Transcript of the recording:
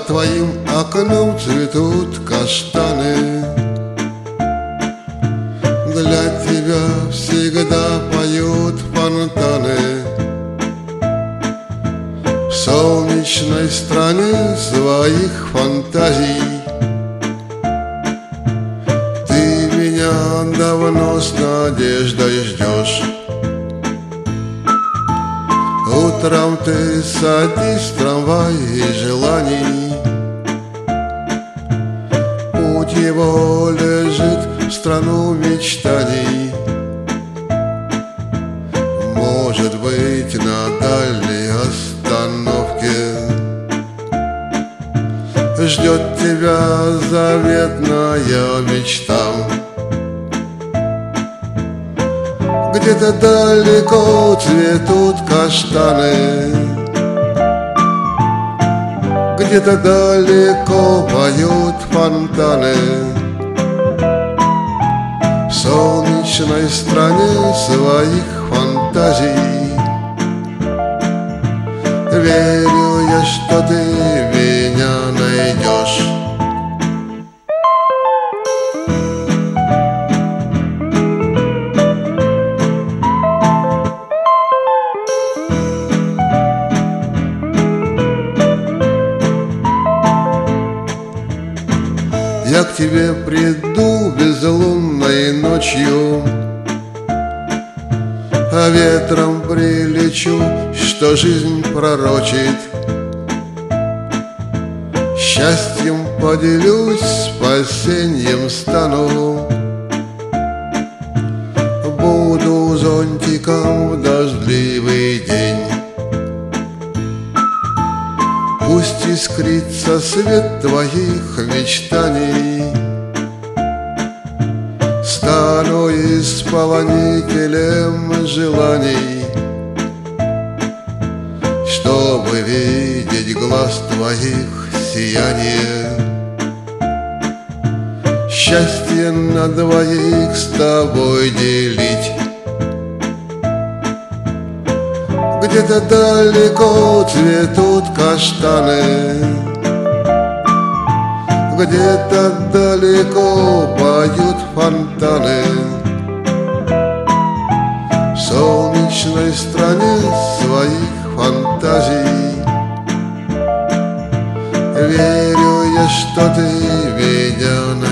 твоим окном цветут каштаны. Для тебя всегда поют фонтаны. В солнечной стране своих фантазий ты меня давно с надеждой ждешь. Утром ты садись в трамвай желаний, путь его лежит в страну мечтаний. Может быть, на дальней остановке ждет тебя заветная мечта. Где-то далеко цветут каштаны, где-то далеко поют фонтаны. В солнечной стране своих фантазий верю я, что ты меня найдешь. Я к тебе приду безлунной ночью, а ветром прилечу, что жизнь пророчит. Счастьем поделюсь, спасеньем стану, буду зонтиком в дождливый день. Пусть искрится свет твоих мечтаний, стану исполнителем желаний, чтобы видеть глаз твоих сияние. Счастье на двоих с тобой делить. Где-то далеко цветут каштаны, где-то далеко поют фонтаны. В солнечной стране своих фантазий верю я, что ты меня найдешь.